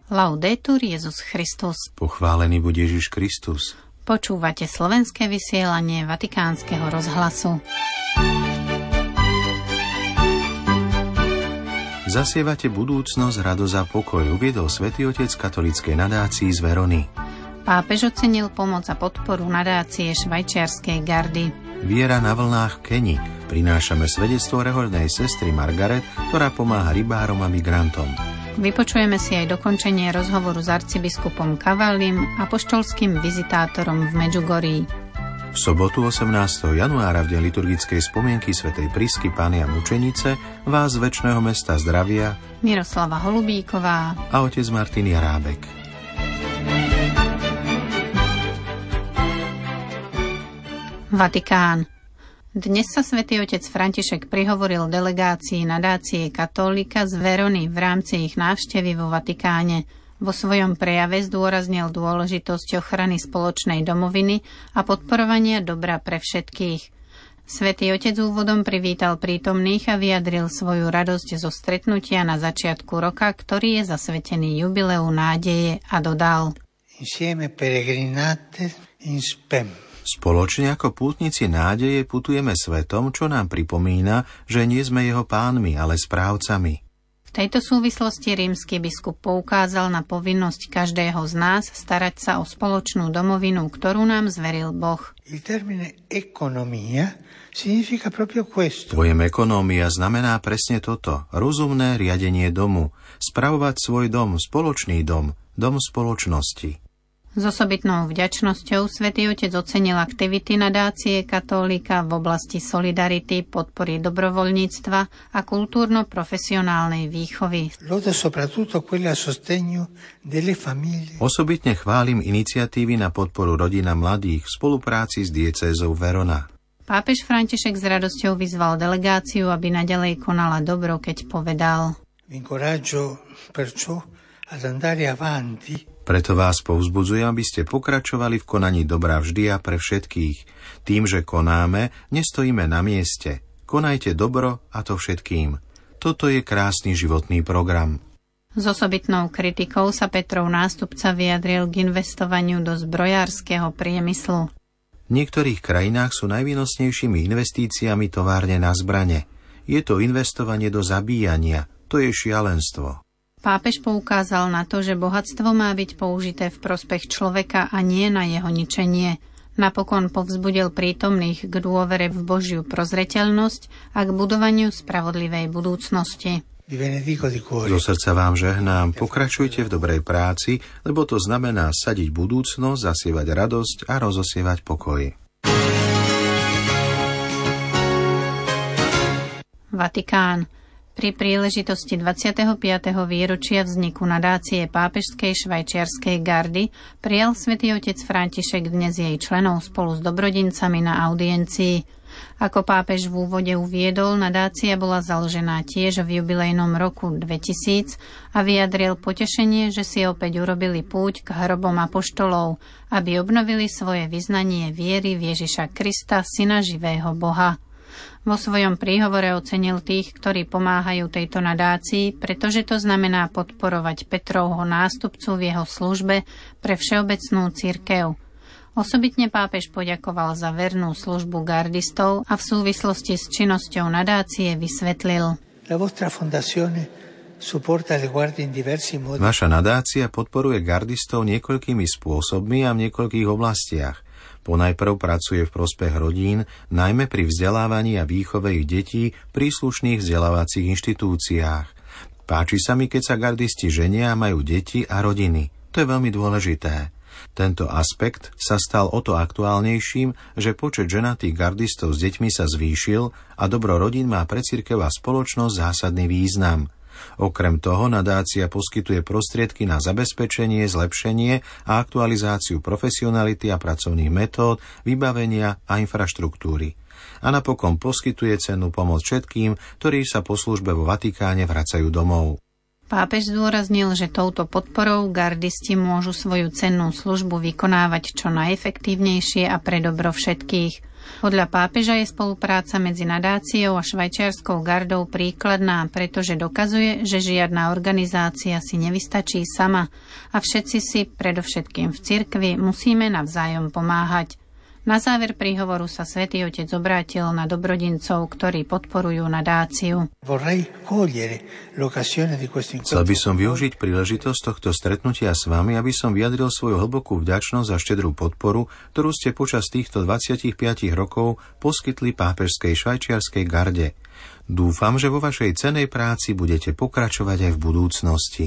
Laudetur Jesus Christus. Pochválený buď Ježiš Kristus. Počúvate slovenské vysielanie Vatikánskeho rozhlasu. Zasievate budúcnosť, radosť a pokoj, uviedol Svätý Otec katolíckej nadácii z Verony. Pápež ocenil pomoc a podporu nadácie švajčiarskej gardy. Viera na vlnách v Keni. Prinášame svedectvo rehoľnej sestry Margaret, ktorá pomáha rybárom a migrantom. Vypočujeme si aj dokončenie rozhovoru s arcibiskupom Cavallim, apoštolským vizitátorom v Medžugorí. V sobotu 18. januára v deň liturgickej spomienky svätej Prisky Panny a Mučenice vás z večného mesta zdravia Miroslava Holubíková a otec Martin Jarábek. Vatikán. Dnes sa svätý otec František prihovoril delegácii nadácie Katolika z Verony v rámci ich návštevy vo Vatikáne. Vo svojom prejave zdôraznil dôležitosť ochrany spoločnej domoviny a podporovania dobra pre všetkých. Svätý otec úvodom privítal prítomných a vyjadril svoju radosť zo stretnutia na začiatku roka, ktorý je zasvetený jubileu nádeje, a dodal: Insieme peregrinate in spem. Spoločne ako pútnici nádeje putujeme svetom, čo nám pripomína, že nie sme jeho pánmi, ale správcami. V tejto súvislosti rímsky biskup poukázal na povinnosť každého z nás starať sa o spoločnú domovinu, ktorú nám zveril Boh. Il termine economia significa proprio questo. Pojem ekonómia znamená presne toto: rozumné riadenie domu, spravovať svoj dom, spoločný dom, dom spoločnosti. S osobitnou vďačnosťou svätý otec ocenil aktivity nadácie Katolika v oblasti solidarity, podpory dobrovoľníctva a kultúrno-profesionálnej výchovy. Osobitne chválim iniciatívy na podporu rodín a mladých v spolupráci s diecézou Verona. Pápež František s radosťou vyzval delegáciu, aby naďalej konala dobro, keď povedal: Preto vás povzbudzujem, aby ste pokračovali v konaní dobra vždy a pre všetkých. Tým, že konáme, nestojíme na mieste. Konajte dobro, a to všetkým. Toto je krásny životný program. S osobitnou kritikou sa Petrov nástupca vyjadril k investovaniu do zbrojárskeho priemyslu. V niektorých krajinách sú najvýnosnejšími investíciami továrne na zbrane. Je to investovanie do zabíjania. To je šialenstvo. Pápež poukázal na to, že bohatstvo má byť použité v prospech človeka a nie na jeho ničenie. Napokon povzbudil prítomných k dôvere v Božiu prozreteľnosť a k budovaniu spravodlivej budúcnosti. Zo srdca vám žehnám, pokračujte v dobrej práci, lebo to znamená sadiť budúcnosť, zasievať radosť a rozosievať pokoj. Vatikán. Pri príležitosti 25. výročia vzniku nadácie pápežskej švajčiarskej gardy prijal svätý otec František dnes jej členov spolu s dobrodincami na audiencii. Ako pápež v úvode uviedol, nadácia bola založená tiež v jubilejnom roku 2000 a vyjadril potešenie, že si opäť urobili púť k hrobom apoštolov, aby obnovili svoje vyznanie viery v Ježiša Krista, syna živého Boha. Vo svojom príhovore ocenil tých, ktorí pomáhajú tejto nadácii, pretože to znamená podporovať Petrovho nástupcu v jeho službe pre všeobecnú cirkev. Osobitne pápež poďakoval za vernú službu gardistov a v súvislosti s činnosťou nadácie vysvetlil: Vaša nadácia podporuje gardistov niekoľkými spôsobmi a v niekoľkých oblastiach. Ponajprv pracuje v prospech rodín, najmä pri vzdelávaní a výchove ich detí v príslušných vzdelávacích inštitúciách. Páči sa mi, keď sa gardisti ženia a majú deti a rodiny. To je veľmi dôležité. Tento aspekt sa stal o to aktuálnejším, že počet ženatých gardistov s deťmi sa zvýšil a dobro rodín má pre cirkev a spoločnosť zásadný význam. Okrem toho nadácia poskytuje prostriedky na zabezpečenie, zlepšenie a aktualizáciu profesionality a pracovných metód, vybavenia a infraštruktúry. A napokon poskytuje cennú pomoc všetkým, ktorí sa po službe vo Vatikáne vracajú domov. Pápež zdôraznil, že touto podporou gardisti môžu svoju cennú službu vykonávať čo najefektívnejšie a pre dobro všetkých. Podľa pápeža je spolupráca medzi nadáciou a švajčiarskou gardou príkladná, pretože dokazuje, že žiadna organizácia si nevystačí sama a všetci si, predovšetkým v cirkvi, musíme navzájom pomáhať. Na záver príhovoru sa Svätý Otec obrátil na dobrodincov, ktorí podporujú nadáciu. Chcel by som využiť príležitosť tohto stretnutia s vami, aby som vyjadril svoju hlbokú vďačnosť za štedrú podporu, ktorú ste počas týchto 25 rokov poskytli pápežskej švajčiarskej garde. Dúfam, že vo vašej cennej práci budete pokračovať aj v budúcnosti.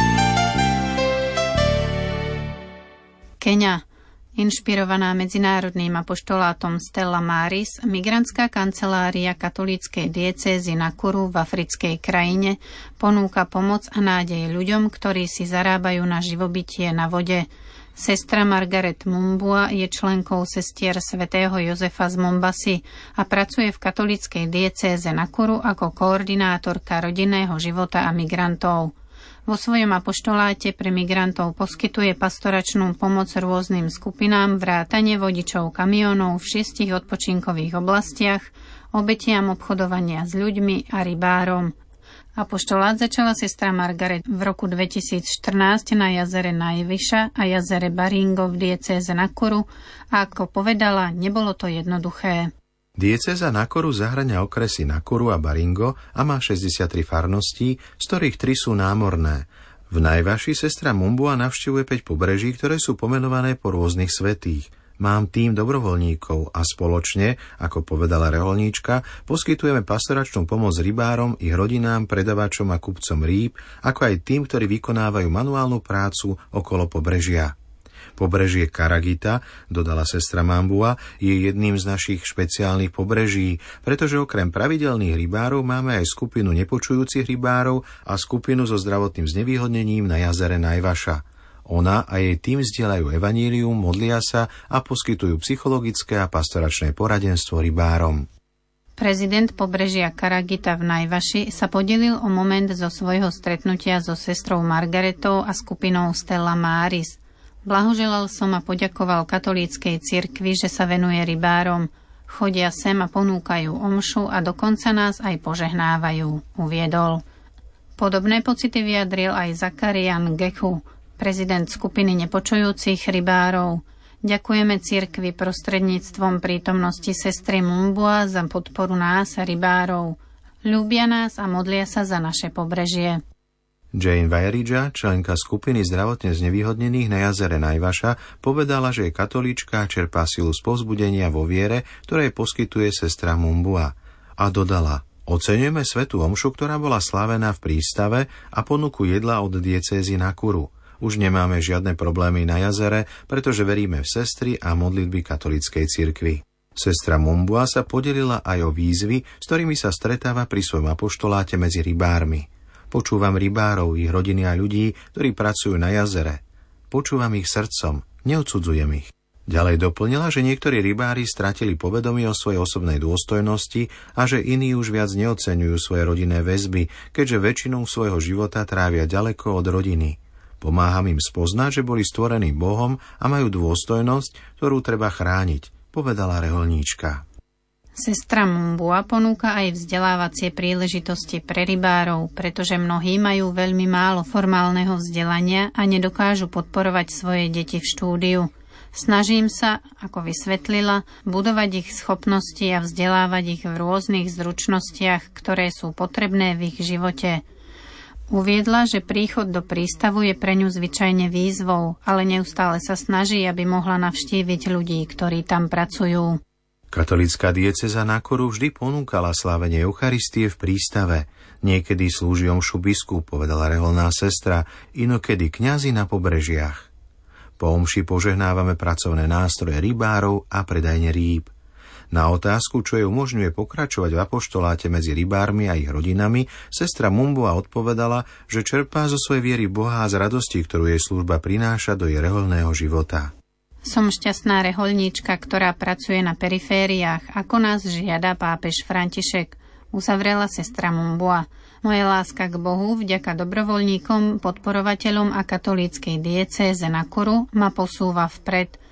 Keňa. Inšpirovaná medzinárodným apoštolátom Stella Maris, migrantská kancelária katolíckej diecézy Nakuru v africkej krajine ponúka pomoc a nádej ľuďom, ktorí si zarábajú na živobytie na vode. Sestra Margaret Mumbua je členkou sestier svätého Jozefa z Mombasy a pracuje v katolíckej diecéze Nakuru ako koordinátorka rodinného života a migrantov. Vo svojom apoštoláte pre migrantov poskytuje pastoračnú pomoc rôznym skupinám vrátane vodičov kamionov v 6 odpočinkových oblastiach, obetiam obchodovania s ľuďmi a rybárom. Apoštolát začala sestra Margaret v roku 2014 na jazere Najvyša a jazere Baringo v diecéze Nakuru a ako povedala, nebolo to jednoduché. Diecéza Nakuru zahŕňa okresy Nakuru a Baringo a má 63 farností, z ktorých 3 sú námorné. V Najvaši sestra Mumbua navštevuje 5 pobreží, ktoré sú pomenované po rôznych svätých. Mám tím dobrovoľníkov a spoločne, ako povedala reholníčka, poskytujeme pastoračnú pomoc rybárom, ich rodinám, predavačom a kupcom rýb, ako aj tým, ktorí vykonávajú manuálnu prácu okolo pobrežia. Pobrežie Karagita, dodala sestra Mambua, je jedným z našich špeciálnych pobreží, pretože okrem pravidelných rybárov máme aj skupinu nepočujúcich rybárov a skupinu so zdravotným znevýhodnením na jazere Najvaša. Ona a jej tým zdieľajú evanílium, modlia sa a poskytujú psychologické a pastoračné poradenstvo rybárom. Prezident pobrežia Karagita v Najvaši sa podelil o moment zo svojho stretnutia so sestrou Margaretou a skupinou Stella Maris. Blahoželal som a poďakoval katolíckej cirkvi, že sa venuje rybárom. Chodia sem a ponúkajú omšu a dokonca nás aj požehnávajú, uviedol. Podobné pocity vyjadril aj Zakarian Gechu, prezident skupiny nepočujúcich rybárov. Ďakujeme cirkvi prostredníctvom prítomnosti sestry Mumbua za podporu nás a rybárov. Ľúbia nás a modlia sa za naše pobrežie. Jane Vajeridža, členka skupiny zdravotne znevýhodnených na jazere Najvaša, povedala, že je katolíčka a čerpá silu z povzbudenia vo viere, ktoré poskytuje sestra Mumbua. A dodala, oceňujeme svätú omšu, ktorá bola slávená v prístave a ponuku jedla od diecézy Nakuru. Už nemáme žiadne problémy na jazere, pretože veríme v sestry a modlitby katolíckej cirkvi. Sestra Mumbua sa podelila aj o výzvy, s ktorými sa stretáva pri svojom apoštoláte medzi rybármi. Počúvam rybárov, ich rodiny a ľudí, ktorí pracujú na jazere. Počúvam ich srdcom, neodsudzujem ich. Ďalej doplnila, že niektorí rybári stratili povedomie o svojej osobnej dôstojnosti a že iní už viac neoceňujú svoje rodinné väzby, keďže väčšinu svojho života trávia ďaleko od rodiny. Pomáham im spoznať, že boli stvorení Bohom a majú dôstojnosť, ktorú treba chrániť, povedala reholníčka. Sestra Mumbua ponúka aj vzdelávacie príležitosti pre rybárov, pretože mnohí majú veľmi málo formálneho vzdelania a nedokážu podporovať svoje deti v štúdiu. Snažím sa, ako vysvetlila, budovať ich schopnosti a vzdelávať ich v rôznych zručnostiach, ktoré sú potrebné v ich živote. Uviedla, že príchod do prístavu je pre ňu zvyčajne výzvou, ale neustále sa snaží, aby mohla navštíviť ľudí, ktorí tam pracujú. Katolícka diecéza Nakuru vždy ponúkala slávenie Eucharistie v prístave. Niekedy slúži omšu biskup, povedala reholná sestra, inokedy kňazi na pobrežiach. Po omši požehnávame pracovné nástroje rybárov a predajne rýb. Na otázku, čo jej umožňuje pokračovať v apoštoláte medzi rybármi a ich rodinami, sestra Mumbua odpovedala, že čerpá zo svojej viery Boha a z radosti, ktorú jej služba prináša do jej reholného života. Som šťastná reholníčka, ktorá pracuje na perifériách, ako nás žiada pápež František, uzavrela sestra Mumbua. Moja láska k Bohu vďaka dobrovoľníkom, podporovateľom a katolíckej diecéze Nakuru ma posúva vpred.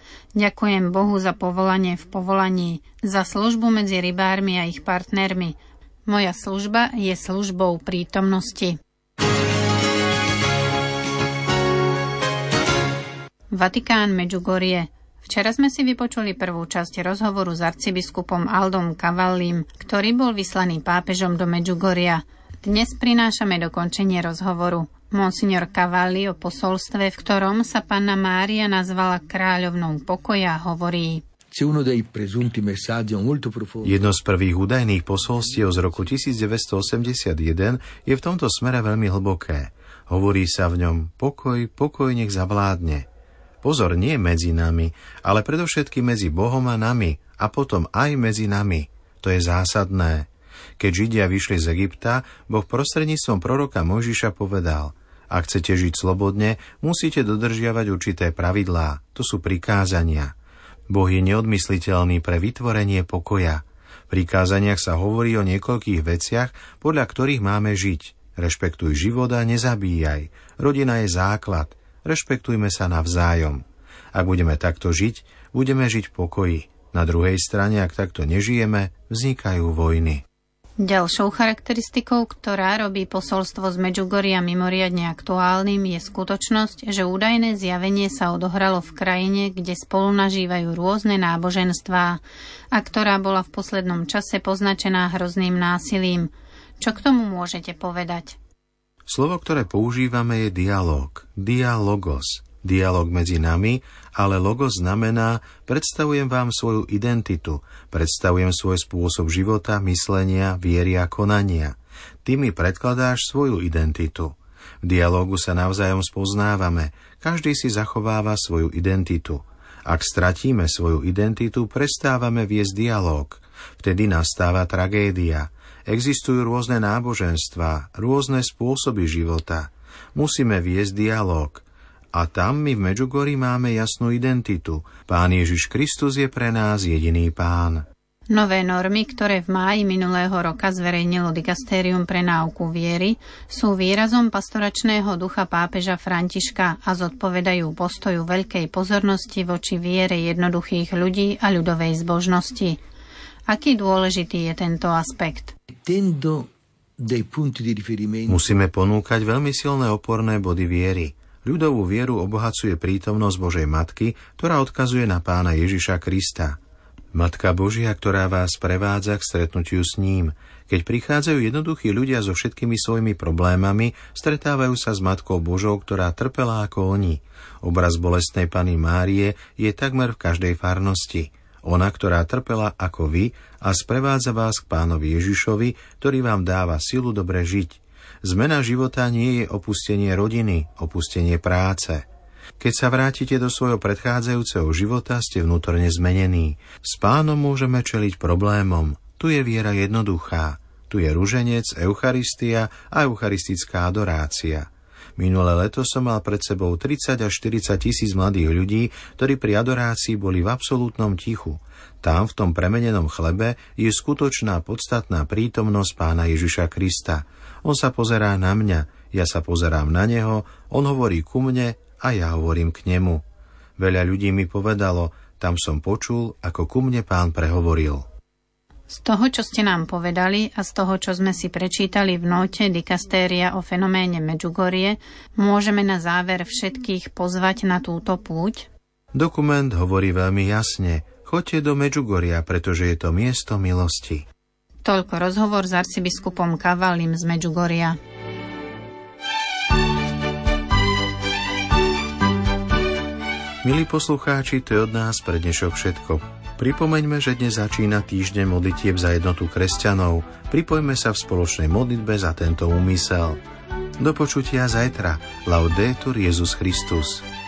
Ďakujem Bohu za povolanie v povolaní, za službu medzi rybármi a ich partnermi. Moja služba je službou prítomnosti. Vatikán, Medjugorje. Včera sme si vypočuli prvú časť rozhovoru s arcibiskupom Aldom Cavallim, ktorý bol vyslaný pápežom do Medjugorja. Dnes prinášame dokončenie rozhovoru. Monsignor Cavalli o posolstve, v ktorom sa Panna Mária nazvala kráľovnou pokoja, hovorí: Jedno z prvých údajných posolstiev z roku 1981 je v tomto smere veľmi hlboké. Hovorí sa v ňom: pokoj nech zavládne. Pozor, nie medzi nami, ale predovšetkým medzi Bohom a nami a potom aj medzi nami. To je zásadné. Keď Židia vyšli z Egypta, Boh prostredníctvom proroka Mojžiša povedal: ak chcete žiť slobodne, musíte dodržiavať určité pravidlá. To sú prikázania. Boh je neodmysliteľný pre vytvorenie pokoja. V prikázaniach sa hovorí o niekoľkých veciach, podľa ktorých máme žiť. Rešpektuj život a nezabíjaj. Rodina je základ. Rešpektujme sa navzájom. Ak budeme takto žiť, budeme žiť v pokoji. Na druhej strane, ak takto nežijeme, vznikajú vojny. Ďalšou charakteristikou, ktorá robí posolstvo z Medjugorja mimoriadne aktuálnym, je skutočnosť, že údajné zjavenie sa odohralo v krajine, kde spolu nažívajú rôzne náboženstvá a ktorá bola v poslednom čase poznačená hrozným násilím. Čo k tomu môžete povedať? Slovo, ktoré používame, je dialóg. Dialogos. Dialóg medzi nami, ale logos znamená: predstavujem vám svoju identitu, predstavujem svoj spôsob života, myslenia, viery a konania. Ty mi predkladáš svoju identitu. V dialógu sa navzájom spoznávame, každý si zachováva svoju identitu. Ak stratíme svoju identitu, prestávame viesť dialóg. Vtedy nastáva tragédia. Existujú rôzne náboženstvá, rôzne spôsoby života. Musíme viesť dialóg. A tam my v Medjugorji máme jasnú identitu. Pán Ježiš Kristus je pre nás jediný Pán. Nové normy, ktoré v máji minulého roka zverejnilo Dikastérium pre náuku viery, sú výrazom pastoračného ducha pápeža Františka a zodpovedajú postoju veľkej pozornosti voči viere jednoduchých ľudí a ľudovej zbožnosti. Aký dôležitý je tento aspekt? Musíme ponúkať veľmi silné oporné body viery. Ľudovú vieru obohacuje prítomnosť Božej Matky, ktorá odkazuje na Pána Ježiša Krista. Matka Božia, ktorá vás prevádza k stretnutiu s ním. Keď prichádzajú jednoduchí ľudia so všetkými svojimi problémami, stretávajú sa s Matkou Božou, ktorá trpela ako oni. Obraz bolestnej Panny Márie je takmer v každej farnosti. Ona, ktorá trpela ako vy a sprevádza vás k Pánovi Ježišovi, ktorý vám dáva silu dobre žiť. Zmena života nie je opustenie rodiny, opustenie práce. Keď sa vrátite do svojho predchádzajúceho života, ste vnútorne zmenení. S Pánom môžeme čeliť problémom. Tu je viera jednoduchá. Tu je ruženec, Eucharistia a eucharistická adorácia. Minulé leto som mal pred sebou 30 až 40 tisíc mladých ľudí, ktorí pri adorácii boli v absolútnom tichu. Tam, v tom premenenom chlebe, je skutočná podstatná prítomnosť Pána Ježiša Krista. On sa pozerá na mňa, ja sa pozerám na neho, on hovorí ku mne a ja hovorím k nemu. Veľa ľudí mi povedalo: tam som počul, ako ku mne Pán prehovoril. Z toho, čo ste nám povedali a z toho, čo sme si prečítali v nóte Dikastéria o fenoméne Medjugorje, môžeme na záver všetkých pozvať na túto púť? Dokument hovorí veľmi jasne: choďte do Medjugorja, pretože je to miesto milosti. Toľko rozhovor s arcibiskupom Cavallim z Medjugorja. Milí poslucháči, to je od nás pre dnešok všetko. Pripomeňme, že dnes začína týždeň modlitieb za jednotu kresťanov. Pripojme sa v spoločnej modlitbe za tento úmysel. Do počutia zajtra. Laudetur Jesus Christus.